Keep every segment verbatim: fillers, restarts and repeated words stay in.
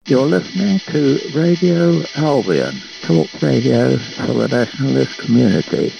You're listening to Radio Albion, talk radio for the nationalist community.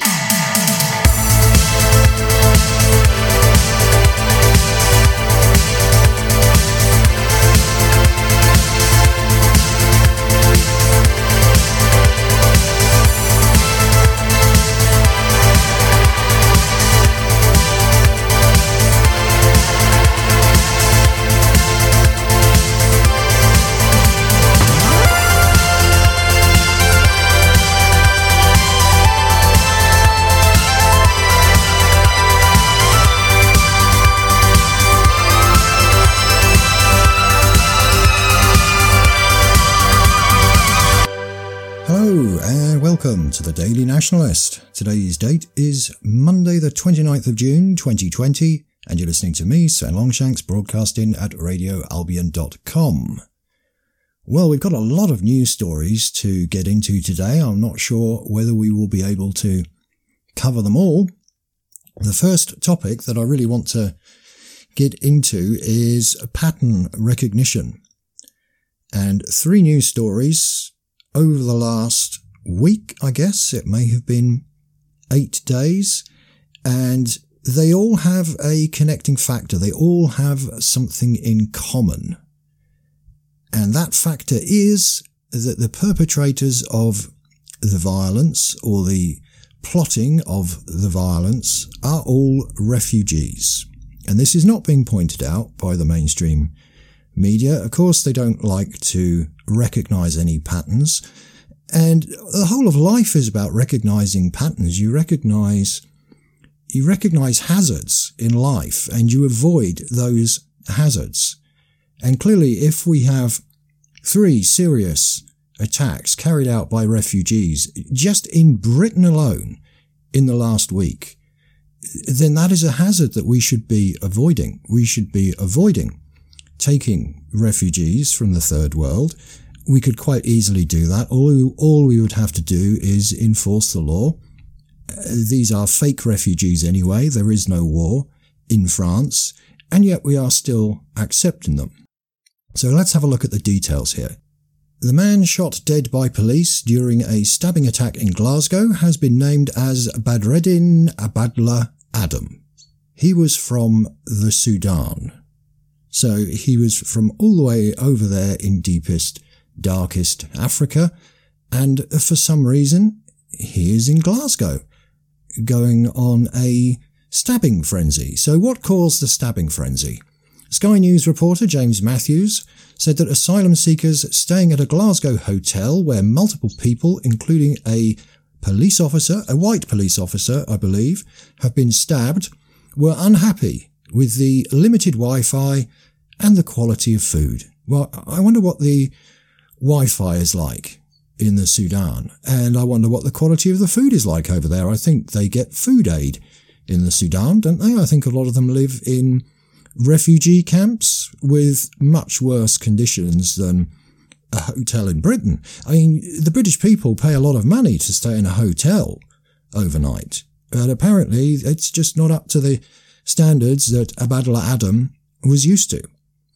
Welcome to the Daily Nationalist. Today's date is Monday the twenty-ninth of June twenty twenty, and you're listening to me, Sven Longshanks, broadcasting at radio albion dot com. Well, we've got a lot of news stories to get into today. I'm not sure whether we will be able to cover them all. The first topic that I really want to get into is pattern recognition. And three news stories over the last week, I guess. It may have been eight days. And they all have a connecting factor. They all have something in common. And that factor is that the perpetrators of the violence or the plotting of the violence are all refugees. And this is not being pointed out by the mainstream media. Of course, they don't like to recognize any patterns. And the whole of life is about recognizing patterns. You recognize, you recognize hazards in life and you avoid those hazards. And clearly, if we have three serious attacks carried out by refugees just in Britain alone in the last week, then that is a hazard that we should be avoiding. We should be avoiding taking refugees from the third world. We could quite easily do that. All, all we would have to do is enforce the law. These are fake refugees anyway. There is no war in France, and yet we are still accepting them. So let's have a look at the details here. The man shot dead by police during a stabbing attack in Glasgow has been named as Badreddin Abdallah Adam. He was from the Sudan. So he was from all the way over there in deepest, darkest Africa, and for some reason he is in Glasgow going on a stabbing frenzy. So what caused the stabbing frenzy? Sky News reporter James Matthews said that asylum seekers staying at a Glasgow hotel where multiple people, including a police officer, a white police officer I believe, have been stabbed, were unhappy with the limited Wi-Fi and the quality of food. Well, I wonder what the Wi-Fi is like in the Sudan, and I wonder what the quality of the food is like over there. I think they get food aid in the Sudan, don't they? I think a lot of them live in refugee camps with much worse conditions than a hotel in Britain. I mean, the British people pay a lot of money to stay in a hotel overnight, but apparently it's just not up to the standards that Abdallah Adam was used to.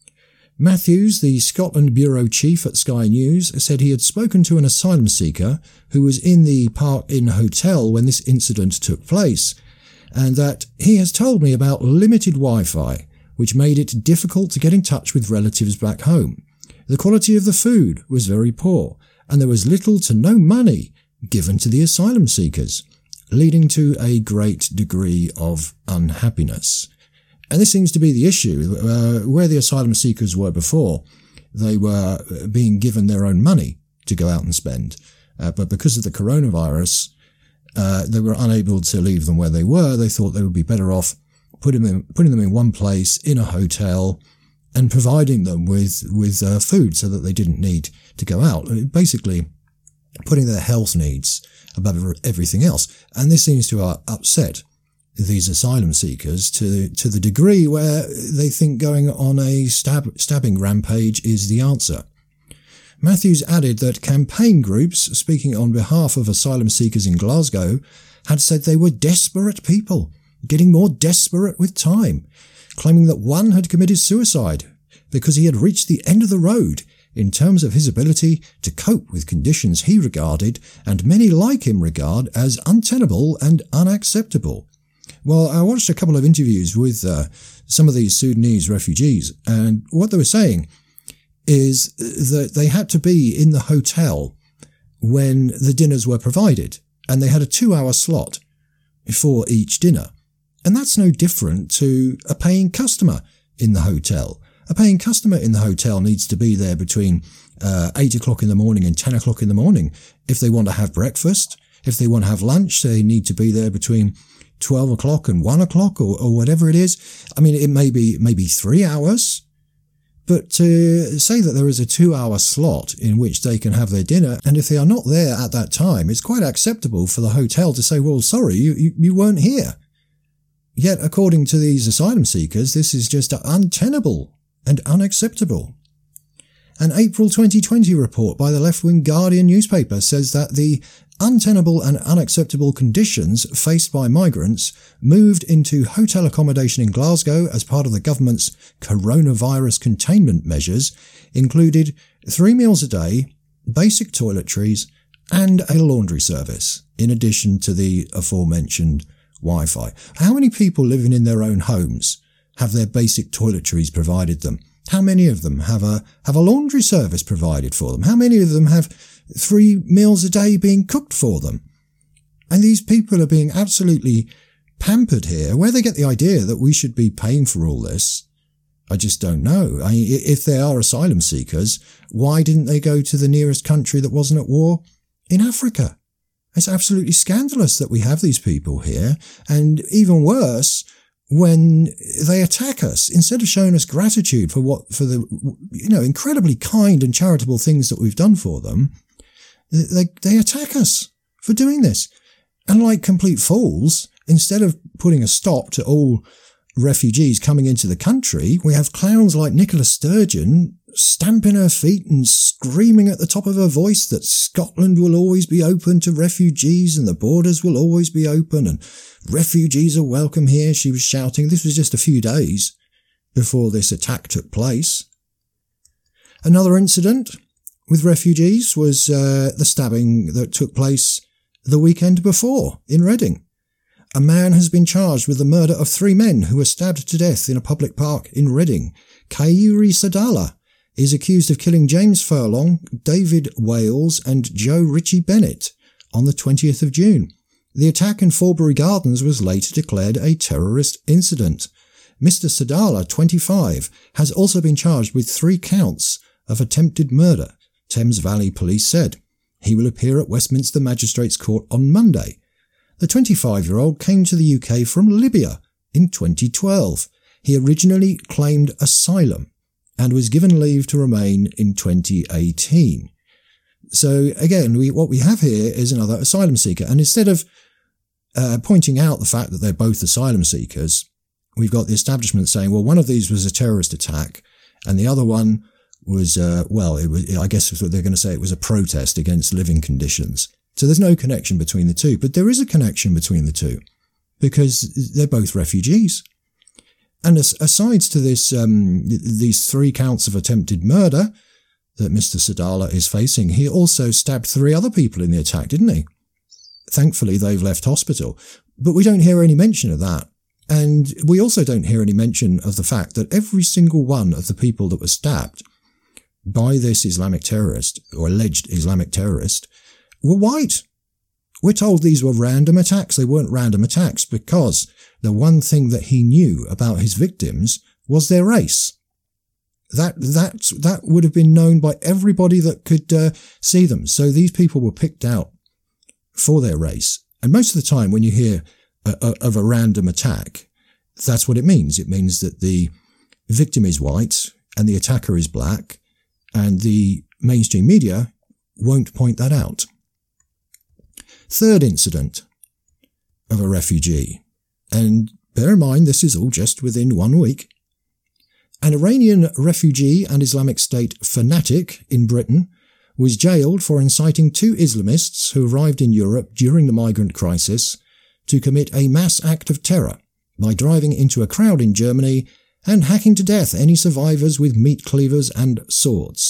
Matthews, the Scotland Bureau chief at Sky News, said he had spoken to an asylum seeker who was in the Park Inn hotel when this incident took place, and that he has told me about limited Wi-Fi, which made it difficult to get in touch with relatives back home. The quality of the food was very poor, and there was little to no money given to the asylum seekers, leading to a great degree of unhappiness. And this seems to be the issue. Uh, where the asylum seekers were before, they were being given their own money to go out and spend. Uh, but because of the coronavirus, uh, they were unable to leave them where they were. They thought they would be better off putting them in, putting them in one place in a hotel and providing them with, with uh, food so that they didn't need to go out. Basically, putting their health needs above everything else. And this seems to uh, upset these asylum seekers to to the degree where they think going on a stab, stabbing rampage is the answer. Matthews added that campaign groups speaking on behalf of asylum seekers in Glasgow had said they were desperate people, getting more desperate with time, claiming that one had committed suicide because he had reached the end of the road in terms of his ability to cope with conditions he regarded, and many like him regard, as untenable and unacceptable. Well, I watched a couple of interviews with uh, some of these Sudanese refugees, and what they were saying is that they had to be in the hotel when the dinners were provided, and they had a two-hour slot for each dinner. And that's no different to a paying customer in the hotel. A paying customer in the hotel needs to be there between uh, eight o'clock in the morning and ten o'clock in the morning. If they want to have breakfast, if they want to have lunch, they need to be there between twelve o'clock and one o'clock or, or whatever it is. I mean, it may be maybe three hours. But to say that there is a two-hour slot in which they can have their dinner, and if they are not there at that time, it's quite acceptable for the hotel to say, well, sorry, you, you, you weren't here. Yet, according to these asylum seekers, this is just untenable and unacceptable. An April twenty twenty report by the left-wing Guardian newspaper says that the untenable and unacceptable conditions faced by migrants moved into hotel accommodation in Glasgow as part of the government's coronavirus containment measures included three meals a day, basic toiletries, and a laundry service, in addition to the aforementioned Wi-Fi. How many people living in their own homes have their basic toiletries provided them? How many of them have a have a laundry service provided for them? How many of them have three meals a day being cooked for them? And these people are being absolutely pampered here. Where they get the idea that we should be paying for all this, I just don't know. I mean, if they are asylum seekers, why didn't they go to the nearest country that wasn't at war in Africa? It's absolutely scandalous that we have these people here, and even worse, when they attack us, instead of showing us gratitude for what, for the, you know, incredibly kind and charitable things that we've done for them, they, they attack us for doing this. And like complete fools, instead of putting a stop to all refugees coming into the country, we have clowns like Nicola Sturgeon stamping her feet and screaming at the top of her voice that Scotland will always be open to refugees and the borders will always be open and refugees are welcome here, she was shouting. This was just a few days before this attack took place. Another incident with refugees was uh, the stabbing that took place the weekend before in Reading. A man has been charged with the murder of three men who were stabbed to death in a public park in Reading. Kayuri Sadala is accused of killing James Furlong, David Wales and Joe Ritchie Bennett on the twentieth of June. The attack in Forbury Gardens was later declared a terrorist incident. Mister Sadala, twenty-five, has also been charged with three counts of attempted murder, Thames Valley Police said. He will appear at Westminster Magistrates Court on Monday. The twenty-five-year-old came to the U K from Libya in twenty twelve. He originally claimed asylum and was given leave to remain in twenty eighteen. So again, we, what we have here is another asylum seeker. And instead of uh, pointing out the fact that they're both asylum seekers, we've got the establishment saying, well, one of these was a terrorist attack and the other one was, uh, well, it was, I guess what they're going to say, it was a protest against living conditions. So there's no connection between the two, but there is a connection between the two because they're both refugees. And as, aside to this, um, these three counts of attempted murder that Mister Sadala is facing, he also stabbed three other people in the attack, didn't he? Thankfully, they've left hospital. But we don't hear any mention of that. And we also don't hear any mention of the fact that every single one of the people that were stabbed by this Islamic terrorist, or alleged Islamic terrorist, were white. We're told these were random attacks. They weren't random attacks because the one thing that he knew about his victims was their race. That that that would have been known by everybody that could uh, see them. So these people were picked out for their race. And most of the time when you hear a, a, of a random attack, that's what it means. It means that the victim is white and the attacker is black, and the mainstream media won't point that out. Third incident of a refugee. And bear in mind, this is all just within one week. An Iranian refugee and Islamic State fanatic in Britain was jailed for inciting two Islamists who arrived in Europe during the migrant crisis to commit a mass act of terror by driving into a crowd in Germany and hacking to death any survivors with meat cleavers and swords.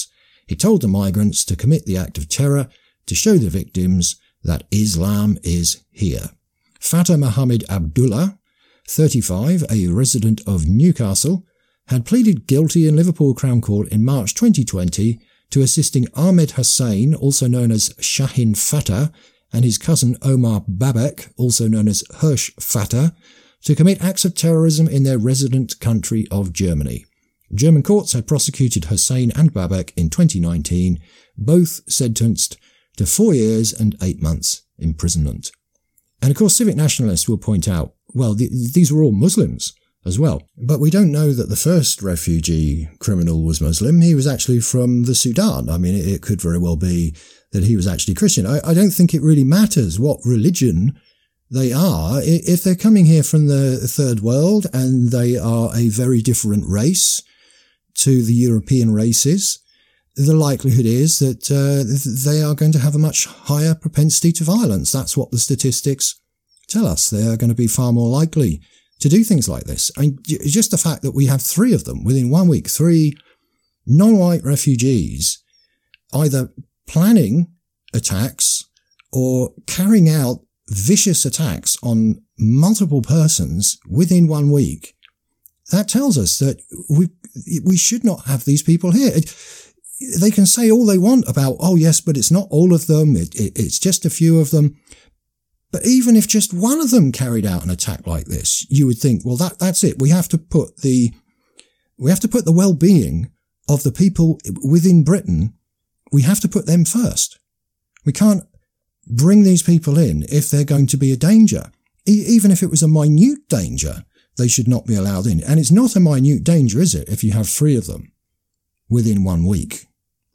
He told the migrants to commit the act of terror to show the victims that Islam is here. Fatah Mohammed Abdullah, thirty-five, a resident of Newcastle, had pleaded guilty in Liverpool Crown Court in March twenty twenty to assisting Ahmed Hussain, also known as Shahin Fatah, and his cousin Omar Babek, also known as Hirsch Fatah, to commit acts of terrorism in their resident country of Germany. German courts had prosecuted Hussain and Babek in twenty nineteen, both sentenced to four years and eight months imprisonment. And of course, civic nationalists will point out, well, th- these were all Muslims as well. But we don't know that the first refugee criminal was Muslim. He was actually from the Sudan. I mean, it, it could very well be that he was actually Christian. I, I don't think it really matters what religion they are. If they're coming here from the third world and they are a very different race to the European races, the likelihood is that uh, they are going to have a much higher propensity to violence. That's what the statistics tell us. They are going to be far more likely to do things like this. I mean, just the fact that we have three of them within one week, three non-white refugees, either planning attacks or carrying out vicious attacks on multiple persons within one week, that tells us that we we should not have these people here. It, they can say all they want about, oh yes, but it's not all of them, it, it, it's just a few of them. But even if just one of them carried out an attack like this, you would think, well, that that's it. We have to put the we have to put the well-being of the people within Britain, we have to put them first. We can't bring these people in if they're going to be a danger. E- even if it was a minute danger, they should not be allowed in. And it's not a minute danger, is it, if you have three of them within one week?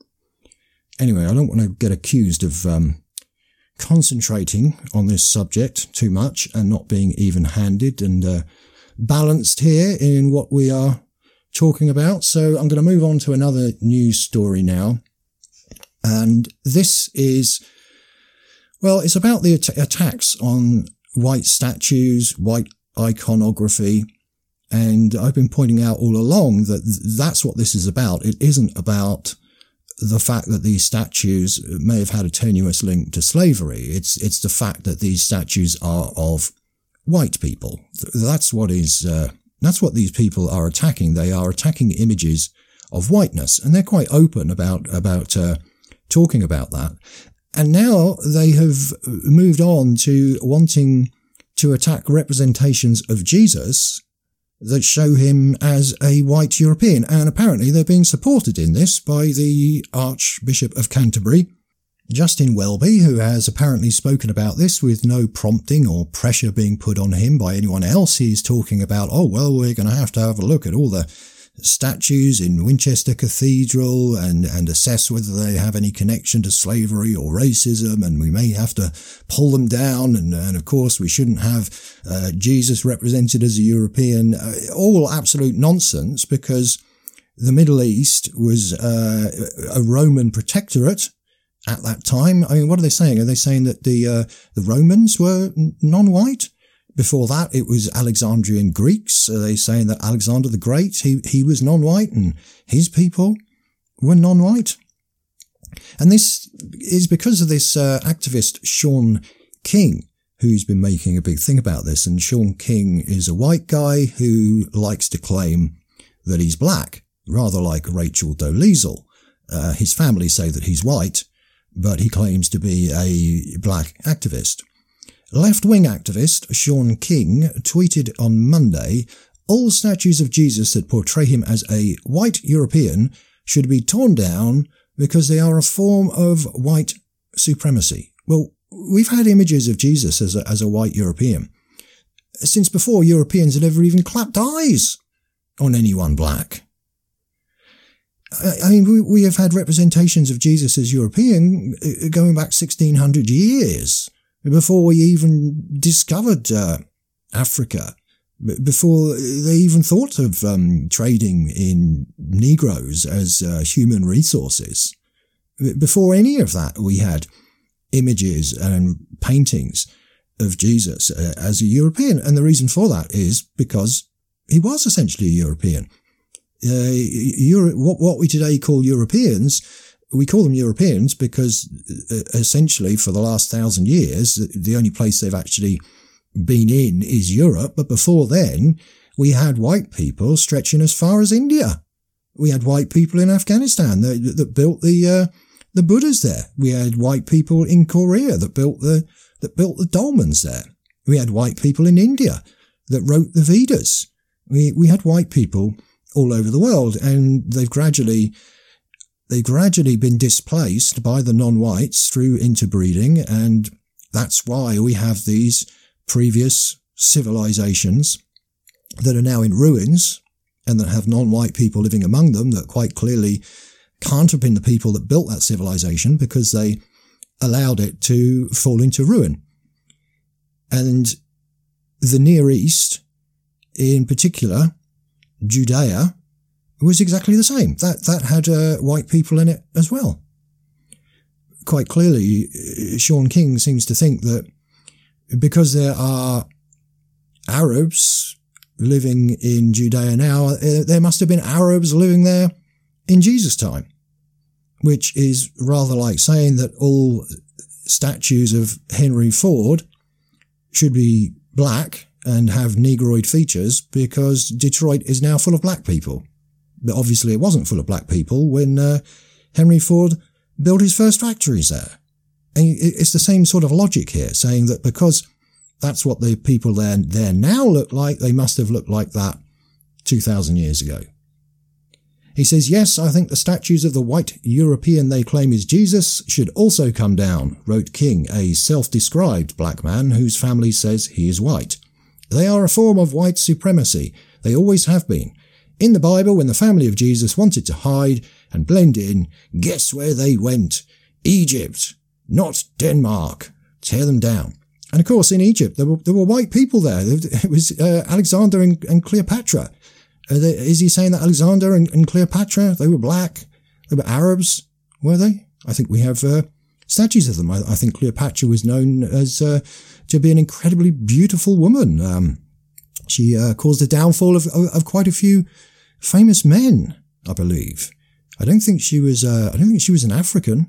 Anyway, I don't want to get accused of um, concentrating on this subject too much and not being even-handed and uh, balanced here in what we are talking about. So I'm going to move on to another news story now. And this is, well, it's about the at- attacks on white statues, white iconography. And I've been pointing out all along that th- that's what this is about. It isn't about the fact that these statues may have had a tenuous link to slavery. It's, it's the fact that these statues are of white people. That's what is, uh, that's what these people are attacking. They are attacking images of whiteness, and they're quite open about, about, uh, talking about that. And now they have moved on to wanting to attack representations of Jesus that show him as a white European. And apparently they're being supported in this by the Archbishop of Canterbury, Justin Welby, who has apparently spoken about this with no prompting or pressure being put on him by anyone else. He's talking about, oh, well, we're going to have to have a look at all the statues in Winchester Cathedral and, and assess whether they have any connection to slavery or racism, and we may have to pull them down. And, and of course, we shouldn't have uh, Jesus represented as a European. Uh, all absolute nonsense, because the Middle East was uh, a Roman protectorate at that time. I mean, what are they saying? Are they saying that the uh, the Romans were non-white? Before that, it was Alexandrian Greeks. Are they saying that Alexander the Great, he, he was non-white and his people were non-white? And this is because of this uh, activist, Sean King, who's been making a big thing about this. And Sean King is a white guy who likes to claim that he's black, rather like Rachel Dolezal. Uh, his family say that he's white, but he claims to be a black activist. Left-wing activist Sean King tweeted on Monday, all statues of Jesus that portray him as a white European should be torn down because they are a form of white supremacy. Well, we've had images of Jesus as a, as a white European since before Europeans had ever even clapped eyes on anyone black. I mean, we, we have had representations of Jesus as European going back sixteen hundred years. Before we even discovered uh, Africa, before they even thought of um, trading in Negroes as uh, human resources. Before any of that, we had images and paintings of Jesus uh, as a European. And the reason for that is because he was essentially a European. Uh, Euro- what, what we today call Europeans we call them Europeans because essentially for the last thousand years, the only place they've actually been in is Europe. But before then, we had white people stretching as far as India. We had white people in Afghanistan that, that built the uh, the Buddhas there. We had white people in Korea that built the that built the dolmens there. We had white people in India that wrote the Vedas. We we had white people all over the world, and they've gradually they've gradually been displaced by the non-whites through interbreeding, and that's why we have these previous civilizations that are now in ruins and that have non-white people living among them that quite clearly can't have been the people that built that civilization because they allowed it to fall into ruin. And the Near East, in particular, Judea, was exactly the same. That that had uh, white people in it as well. Quite clearly, Sean King seems to think that because there are Arabs living in Judea now, there must have been Arabs living there in Jesus' time, which is rather like saying that all statues of Henry Ford should be black and have negroid features because Detroit is now full of black people. But obviously it wasn't full of black people when uh, Henry Ford built his first factories there. And it's the same sort of logic here, saying that because that's what the people there, there now look like, they must have looked like that two thousand years ago. He says, yes, I think the statues of the white European they claim is Jesus should also come down, wrote King, a self-described black man whose family says he is white. They are a form of white supremacy. They always have been. In the Bible, when the family of Jesus wanted to hide and blend in, guess where they went? Egypt, not Denmark. Tear them down. And of course, in Egypt, there were, there were white people there. It was uh, Alexander and, and Cleopatra. Uh, they, is he saying that Alexander and, and Cleopatra, they were black? They were Arabs, were they? I think we have uh, statues of them. I, I think Cleopatra was known as uh, to be an incredibly beautiful woman. Um, she uh, caused the downfall of, of, of quite a few famous men, I believe. I don't think she was. Uh, I don't think she was an African.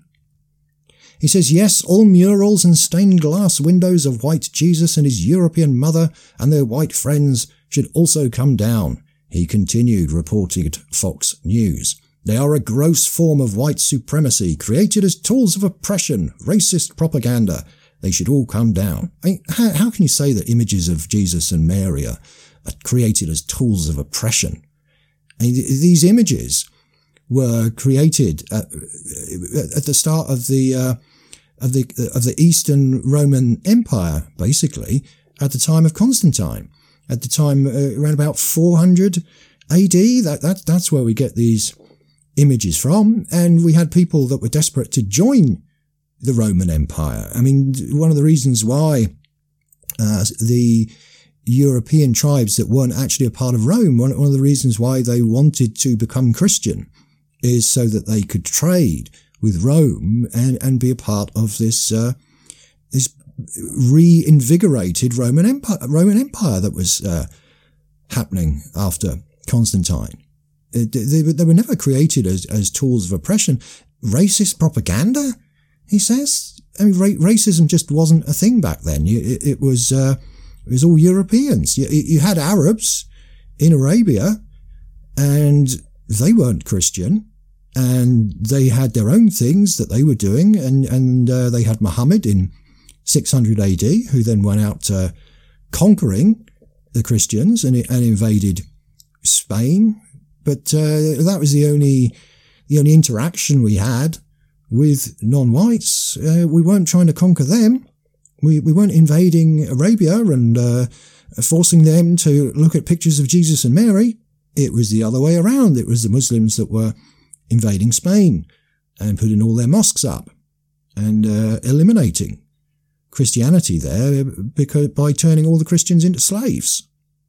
He says, yes, all murals and stained glass windows of white Jesus and his European mother and their white friends should also come down. He continued, reporting at Fox News. They are a gross form of white supremacy, created as tools of oppression, racist propaganda. They should all come down. I mean, how, how can you say that images of Jesus and Mary are, are created as tools of oppression? I mean, these images were created at, at the start of the uh, of the of the Eastern Roman Empire, basically at the time of Constantine, at the time uh, around about four hundred A D. That that that's where we get these images from, and we had people that were desperate to join the Roman Empire. I mean, one of the reasons why uh, the European tribes that weren't actually a part of Rome, one, one of the reasons why they wanted to become Christian is so that they could trade with Rome and, and be a part of this, uh, this reinvigorated Roman Empire, Roman Empire that was, uh, happening after Constantine. It, they, they were never created as, as tools of oppression. Racist propaganda, he says. I mean, ra- racism just wasn't a thing back then. It, it was, uh, it was all Europeans. You, you had Arabs in Arabia and they weren't Christian. And they had their own things that they were doing, and and uh, they had Muhammad in six hundred A D, who then went out uh, conquering the Christians and, and invaded Spain. But uh, that was the only the only interaction we had with non-whites. Uh, we weren't trying to conquer them. We we weren't invading Arabia and uh, forcing them to look at pictures of Jesus and Mary. It was the other way around. It was the Muslims that were invading Spain and putting all their mosques up and uh, eliminating Christianity there because by turning all the Christians into slaves.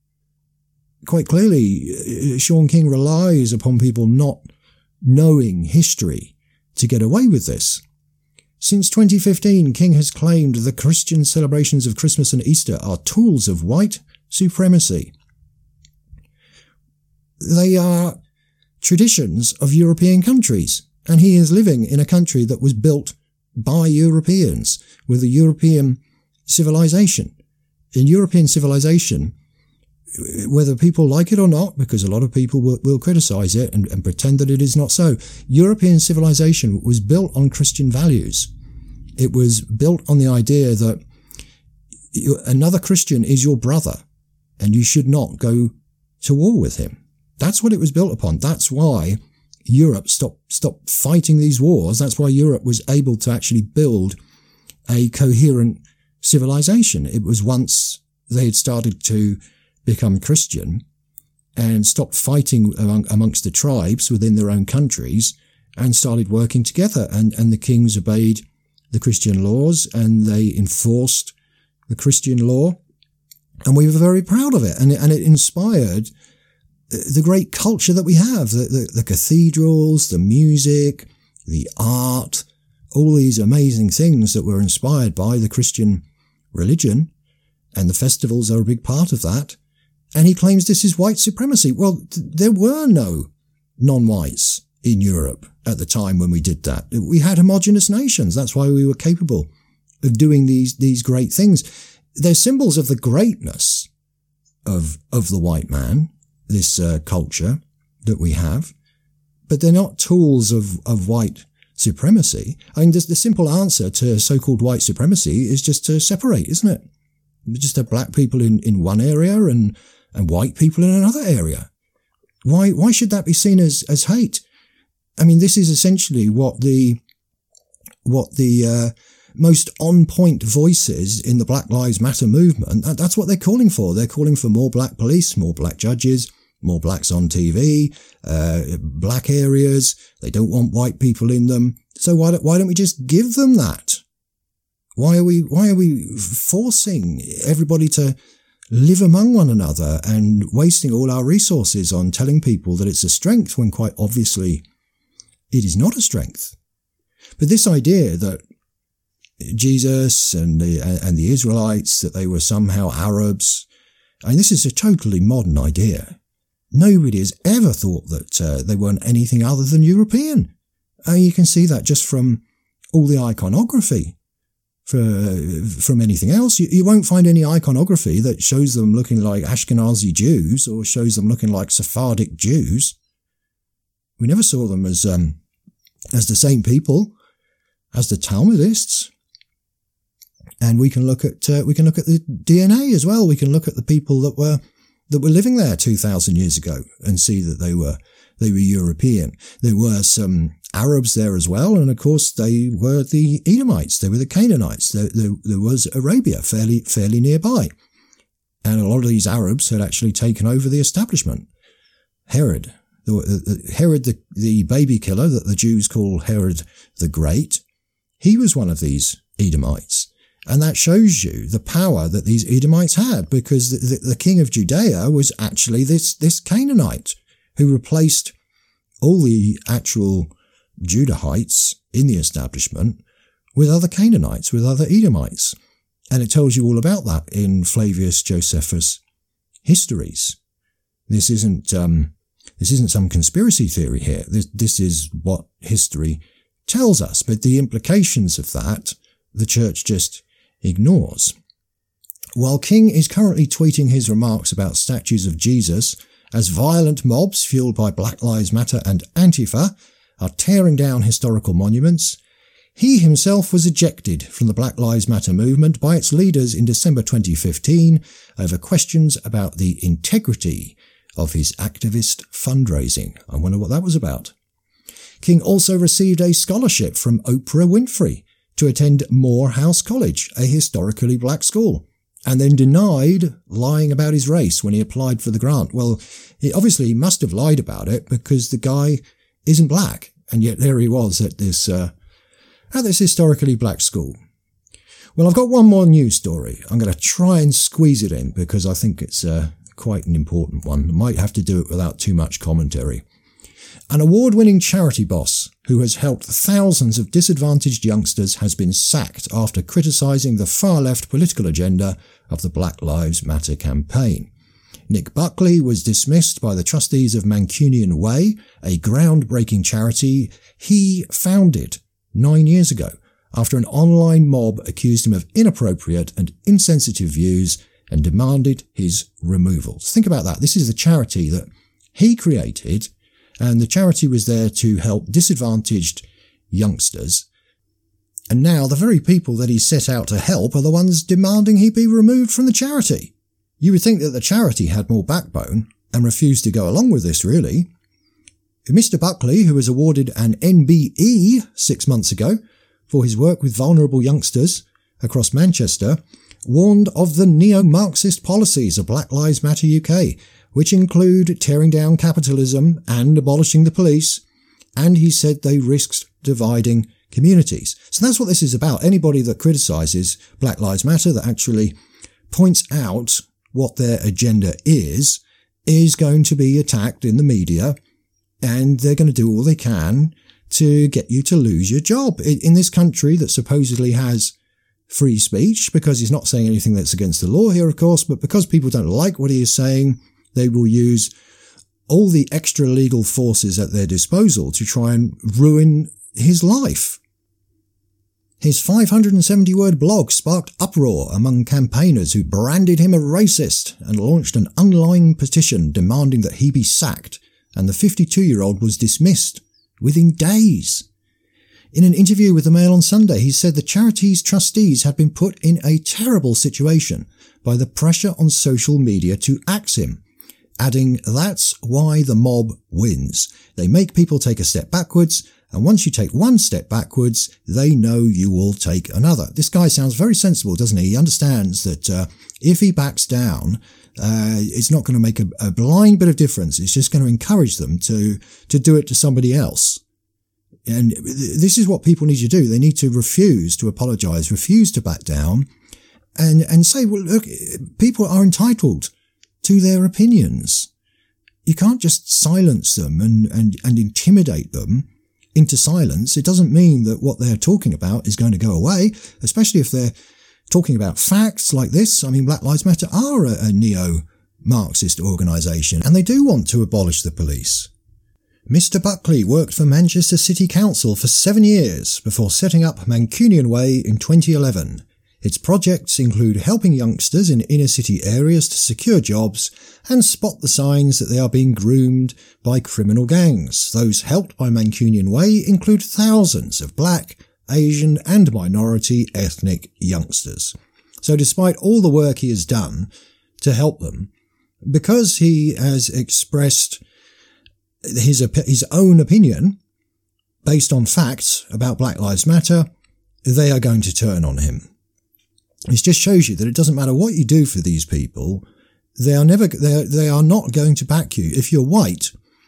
Quite clearly, Sean King relies upon people not knowing history to get away with this. Since twenty fifteen, King has claimed the Christian celebrations of Christmas and Easter are tools of white supremacy. They are traditions of European countries. And he is living in a country that was built by Europeans with a European civilization. In European civilization, whether people like it or not, because a lot of people will, will criticize it and, and pretend that it is not so, European civilization was built on Christian values. It was built on the idea that another Christian is your brother and you should not go to war with him. That's what it was built upon. That's why Europe stopped, stopped fighting these wars. That's why Europe was able to actually build a coherent civilization. It was once they had started to become Christian and stopped fighting among, amongst the tribes within their own countries and started working together. And, and the kings obeyed the Christian laws and they enforced the Christian law. And we were very proud of it. And it, and it inspired the great culture that we have, the, the, the cathedrals, the music, the art, all these amazing things that were inspired by the Christian religion, and the festivals are a big part of that. And he claims this is white supremacy. Well, th- there were no non-whites in Europe at the time when we did that. We had homogenous nations. That's why we were capable of doing these, these great things. They're symbols of the greatness of, of the white man, this uh, culture that we have, but they're not tools of, of white supremacy. I mean, the, the simple answer to so-called white supremacy is just to separate, isn't it? Just have black people in, in one area and, and white people in another area. Why, why should that be seen as, as hate? I mean, this is essentially what the, what the, uh, most on-point voices in the Black Lives Matter movement, that, that's what they're calling for. They're calling for more black police, more black judges, more blacks on T V, uh, black areas. They don't want white people in them. So why don't, why don't we just give them that? Why are we, why are we forcing everybody to live among one another and wasting all our resources on telling people that it's a strength when quite obviously it is not a strength? But this idea that Jesus and the, and the Israelites, that they were somehow Arabs, I mean, this is a totally modern idea. Nobody has ever thought that uh, they weren't anything other than European. Uh, you can see that just from all the iconography. For, uh, from anything else, you, you won't find any iconography that shows them looking like Ashkenazi Jews or shows them looking like Sephardic Jews. We never saw them as um, as the same people as the Talmudists. And we can look at uh, we can look at the D N A as well. We can look at the people that were that were living there two thousand years ago and see that they were they were European. There were some Arabs there as well, and of course they were the Edomites. They were the Canaanites. There, there, there was Arabia fairly fairly nearby, and a lot of these Arabs had actually taken over the establishment. Herod, the, the, Herod the, the baby killer that the Jews call Herod the Great, he was one of these Edomites. And that shows you the power that these Edomites had, because the, the, the king of Judea was actually this, this Canaanite who replaced all the actual Judahites in the establishment with other Canaanites, with other Edomites. And it tells you all about that in Flavius Josephus' histories. This isn't, um, this isn't some conspiracy theory here. This, this is what history tells us. But the implications of that, the church just ignores. While King is currently tweeting his remarks about statues of Jesus as violent mobs fueled by Black Lives Matter and Antifa are tearing down historical monuments, he himself was ejected from the Black Lives Matter movement by its leaders in December twenty fifteen over questions about the integrity of his activist fundraising. I wonder what that was about. King also received a scholarship from Oprah Winfrey to attend Morehouse College, a historically black school, and then denied lying about his race when he applied for the grant. Well, he obviously must have lied about it because the guy isn't black, and yet there he was at this uh, at this historically black school. Well, I've got one more news story. I'm going to try and squeeze it in because I think it's uh, quite an important one. I might have to do it without too much commentary. An award-winning charity boss who has helped thousands of disadvantaged youngsters has been sacked after criticising the far-left political agenda of the Black Lives Matter campaign. Nick Buckley was dismissed by the trustees of Mancunian Way, a groundbreaking charity he founded nine years ago after an online mob accused him of inappropriate and insensitive views and demanded his removal. So think about that. This is the charity that he created, and the charity was there to help disadvantaged youngsters. And now the very people that he set out to help are the ones demanding he be removed from the charity. You would think that the charity had more backbone and refused to go along with this, really. Mister Buckley, who was awarded an N B E six months ago for his work with vulnerable youngsters across Manchester, warned of the neo-Marxist policies of Black Lives Matter U K, which include tearing down capitalism and abolishing the police, and he said they risked dividing communities. So that's what this is about. Anybody that criticises Black Lives Matter, that actually points out what their agenda is, is going to be attacked in the media, and they're going to do all they can to get you to lose your job. In this country that supposedly has free speech, because he's not saying anything that's against the law here, of course, but because people don't like what he is saying, they will use all the extra legal forces at their disposal to try and ruin his life. His five hundred seventy word blog sparked uproar among campaigners who branded him a racist and launched an online petition demanding that he be sacked, and the fifty-two-year-old was dismissed within days. In an interview with the Mail on Sunday, he said the charity's trustees had been put in a terrible situation by the pressure on social media to axe him, adding, "That's why the mob wins. They make people take a step backwards, and once you take one step backwards, they know you will take another." This guy sounds very sensible, doesn't he? He understands that uh, if he backs down, uh, it's not going to make a, a blind bit of difference. It's just going to encourage them to, to do it to somebody else. And this is what people need to do. They need to refuse to apologise, refuse to back down, and, and say, well, look, people are entitled to their opinions. You can't just silence them and, and, and intimidate them into silence. It doesn't mean that what they're talking about is going to go away, especially if they're talking about facts like this. I mean, Black Lives Matter are a, a neo-Marxist organisation, and they do want to abolish the police. Mister Buckley worked for Manchester City Council for seven years before setting up Mancunian Way in twenty eleven. Its projects include helping youngsters in inner city areas to secure jobs and spot the signs that they are being groomed by criminal gangs. Those helped by Mancunian Way include thousands of black, Asian and minority ethnic youngsters. So despite all the work he has done to help them, because he has expressed his, his own opinion based on facts about Black Lives Matter, they are going to turn on him. It just shows you that it doesn't matter what you do for these people, they are never, they are, they are not going to back you. If you're white,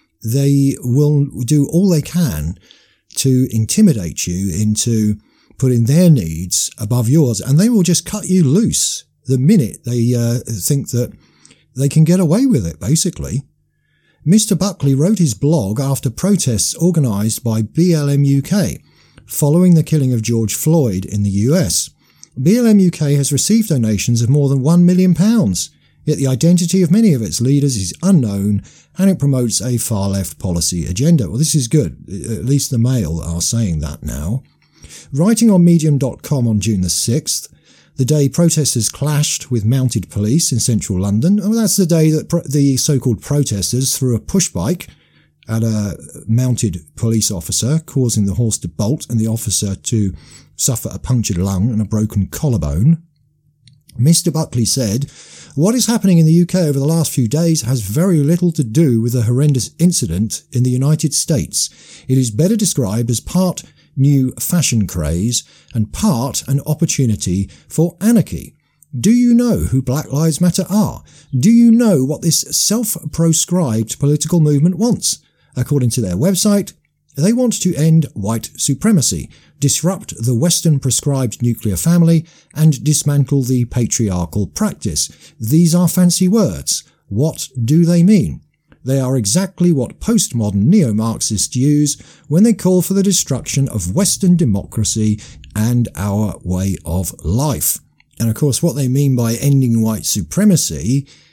they will do all they can to intimidate you into putting their needs above yours, and they will just cut you loose the minute they uh, think that they can get away with it, basically. Mister Buckley wrote his blog after protests organised by B L M U K following the killing of George Floyd in the U S. B L M U K has received donations of more than one million pounds, yet the identity of many of its leaders is unknown and it promotes a far-left policy agenda. Well, this is good. At least the Mail are saying that now. Writing on medium dot com on June the sixth, the day protesters clashed with mounted police in central London. Well, that's the day that pro- the so-called protesters threw a pushbike at a mounted police officer, causing the horse to bolt and the officer to suffer a punctured lung and a broken collarbone. Mister Buckley said, "What is happening in the U K over the last few days has very little to do with the horrendous incident in the United States. It is better described as part new fashion craze and part an opportunity for anarchy. Do you know who Black Lives Matter are? Do you know what this self-proscribed political movement wants? According to their website, they want to end white supremacy, disrupt the Western prescribed nuclear family, and dismantle the patriarchal practice. These are fancy words. What do they mean? They are exactly what postmodern neo-Marxists use when they call for the destruction of Western democracy and our way of life." And of course, what they mean by ending white supremacy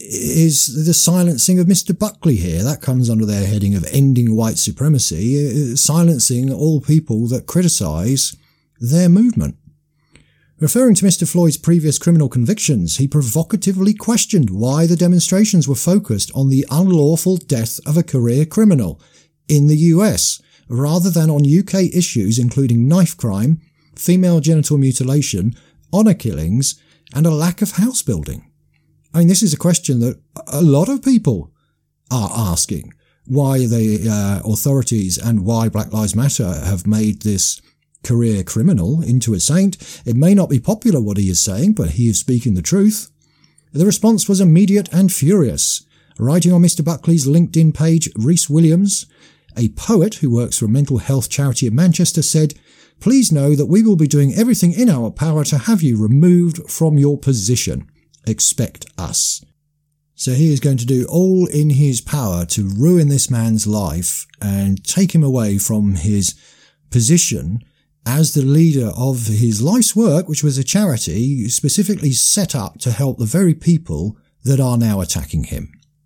is the silencing of Mister Buckley here. That comes under their heading of ending white supremacy, silencing all people that criticise their movement. Referring to Mister Floyd's previous criminal convictions, he provocatively questioned why the demonstrations were focused on the unlawful death of a career criminal in the U S, rather than on U K issues including knife crime, female genital mutilation, honour killings, and a lack of house building. I mean, this is a question that a lot of people are asking, why the uh, authorities and why Black Lives Matter have made this career criminal into a saint. It may not be popular what he is saying, but he is speaking the truth. The response was immediate and furious. Writing on Mister Buckley's LinkedIn page, Rhys Williams, a poet who works for a mental health charity in Manchester, said, "Please know that we will be doing everything in our power to have you removed from your position. Expect us." So he is going to do all in his power to ruin this man's life and take him away from his position as the leader of his life's work, which was a charity specifically set up to help the very people that are now attacking him.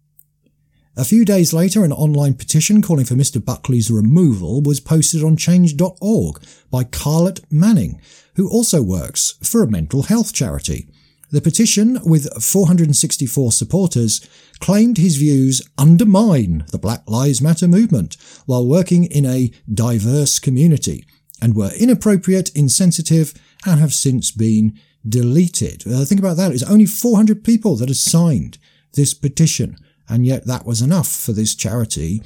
A few days later, an online petition calling for Mister Buckley's removal was posted on change dot org by Carlett Manning, who also works for a mental health charity. The petition, with four hundred sixty-four supporters, claimed his views undermine the Black Lives Matter movement while working in a diverse community, and were inappropriate, insensitive, and have since been deleted. Uh, think about that. It's only four hundred people that have signed this petition, and yet that was enough for this charity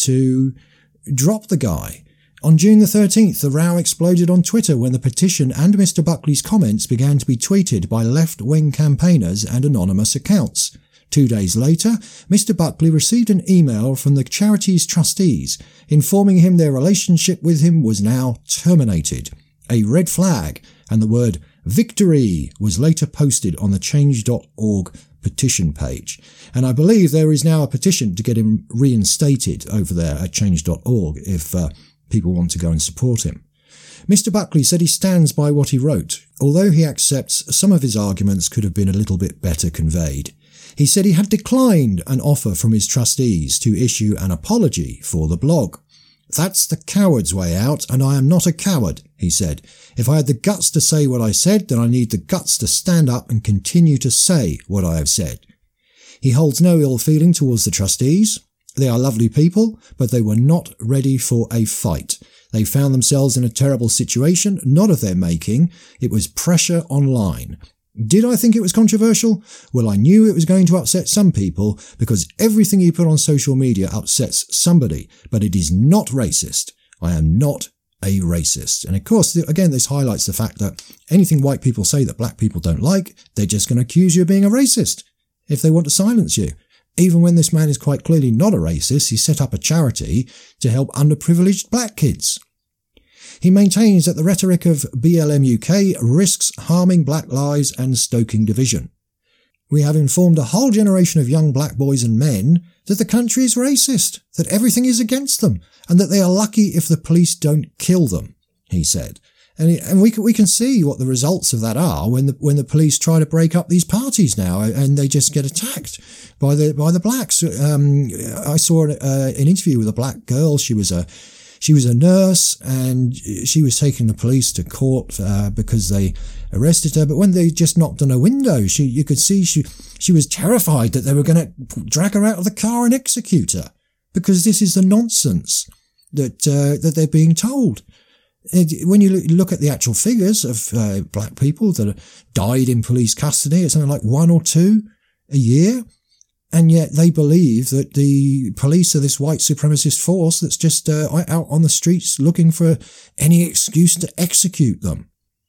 to drop the guy. On June the thirteenth, the row exploded on Twitter when the petition and Mister Buckley's comments began to be tweeted by left-wing campaigners and anonymous accounts. Two days later, Mister Buckley received an email from the charity's trustees informing him their relationship with him was now terminated. A red flag and the word "victory" was later posted on the change dot org petition page. And I believe there is now a petition to get him reinstated over there at change dot org if uh, people want to go and support him. Mister Buckley said he stands by what he wrote, although he accepts some of his arguments could have been a little bit better conveyed. He said he had declined an offer from his trustees to issue an apology for the blog. "That's the coward's way out, and I am not a coward," he said. "If I had the guts to say what I said, then I need the guts to stand up and continue to say what I have said." He holds no ill feeling towards the trustees. They are lovely people, but they were not ready for a fight. They found themselves in a terrible situation, not of their making. It was pressure online. Did I think it was controversial? Well, I knew it was going to upset some people because everything you put on social media upsets somebody, but it is not racist. I am not a racist. And of course, again, this highlights the fact that anything white people say that black people don't like, they're just going to accuse you of being a racist if they want to silence you. Even when this man is quite clearly not a racist, he set up a charity to help underprivileged black kids. He maintains that the rhetoric of B L M U K risks harming black lives and stoking division. "We have informed a whole generation of young black boys and men that the country is racist, that everything is against them, and that they are lucky if the police don't kill them," he said. And, it, and we, can, we can see what the results of that are when the, when the police try to break up these parties now, and they just get attacked by the, by the blacks. Um, I saw uh, an interview with a black girl. She was a, She was a nurse, and she was taking the police to court uh, because they arrested her. But when they just knocked on her window, she you could see she she was terrified that they were going to drag her out of the car and execute her, because this is the nonsense that uh, that they're being told. And when you look at the actual figures of uh, black people that died in police custody, it's something like one or two a year. And yet they believe that the police are this white supremacist force that's just uh, out on the streets looking for any excuse to execute them.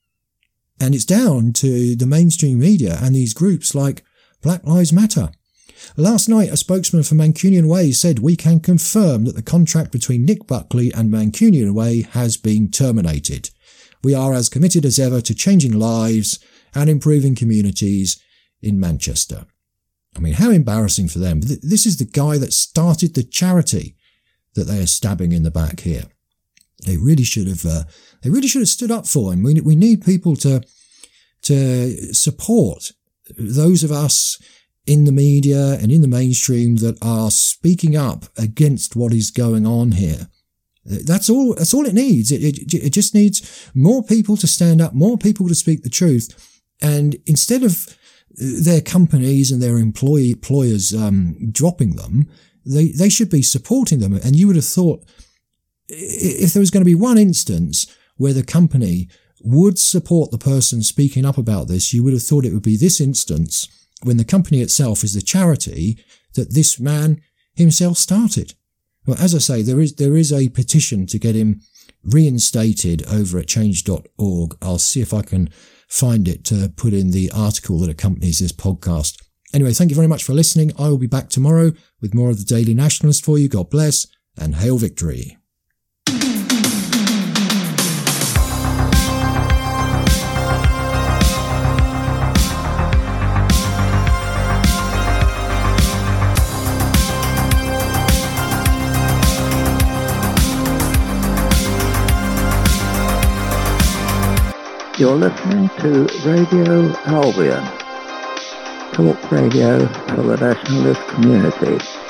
And it's down to the mainstream media and these groups like Black Lives Matter. Last night, a spokesman for Mancunian Way said, "We can confirm that the contract between Nick Buckley and Mancunian Way has been terminated. We are as committed as ever to changing lives and improving communities in Manchester." I mean, how embarrassing for them. This is the guy that started the charity that they are stabbing in the back here. They really should have, uh, they really should have stood up for him. We, we need people to, to support those of us in the media and in the mainstream that are speaking up against what is going on here. That's all, that's all it needs. It, it, it just needs more people to stand up, more people to speak the truth. And instead of their companies and their employee, employers, um, dropping them, they, they should be supporting them. And you would have thought if there was going to be one instance where the company would support the person speaking up about this, you would have thought it would be this instance when the company itself is the charity that this man himself started. Well, as I say, there is there is a petition to get him reinstated over at change dot org. I'll see if I can find it to put in the article that accompanies this podcast. Anyway, thank you very much for listening. I will be back tomorrow with more of the Daily Nationalist for you. God bless and hail victory. You're listening to Radio Albion, talk radio for the nationalist community.